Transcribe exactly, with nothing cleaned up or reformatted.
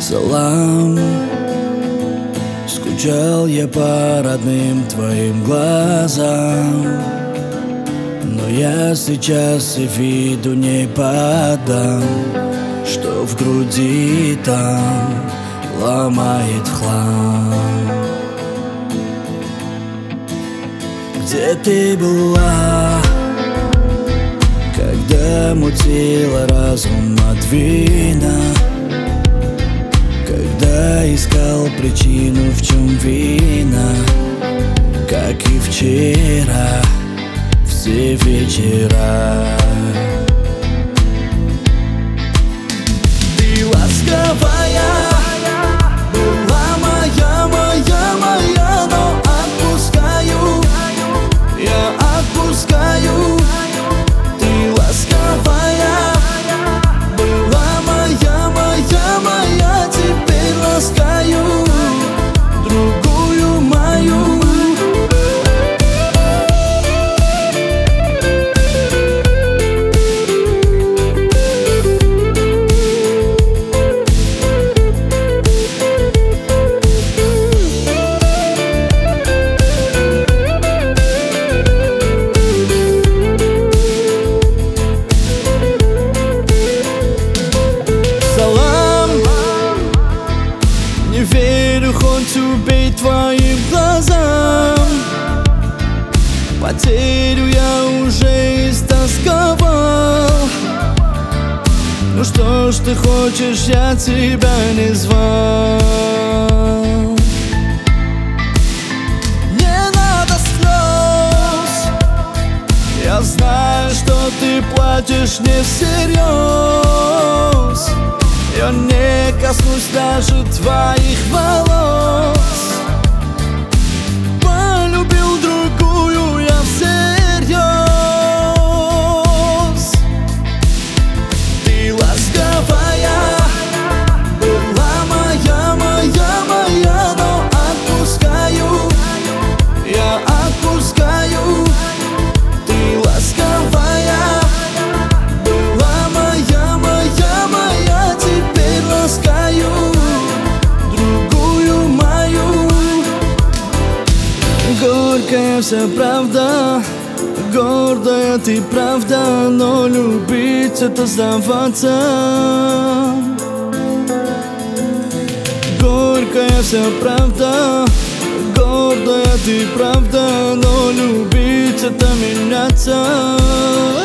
Салам, скучал я по родным твоим глазам, но я сейчас и виду не подам, что в груди там ломает в хлам. Где ты была, когда мутила разум от вина, когда искал причину, в чем вина, как и вчера, все вечера. Ты ласковая была моя, моя, моя, но отпускаю, я отпускаю. Ты ласковая была моя, моя, моя, теперь ласкаю другую мою. Не верю, хоть убей твоим глазам. Потерю я уже истосковал. Ну что ж ты хочешь, я тебя не звал. Не надо слез, я знаю, что ты плачешь не всерьез. Я не коснусь даже твоих волос. Полюбил другую я всерьез. Ты ласковая была моя, моя, моя, но отпускаю, я отпускаю. Ты ласковая была моя, моя, моя, теперь ласкаю другую мою. Горькая вся правда, гордая ты правда, но любить это сдаваться. Горькая вся правда, гордая ты правда, но любить это меняться.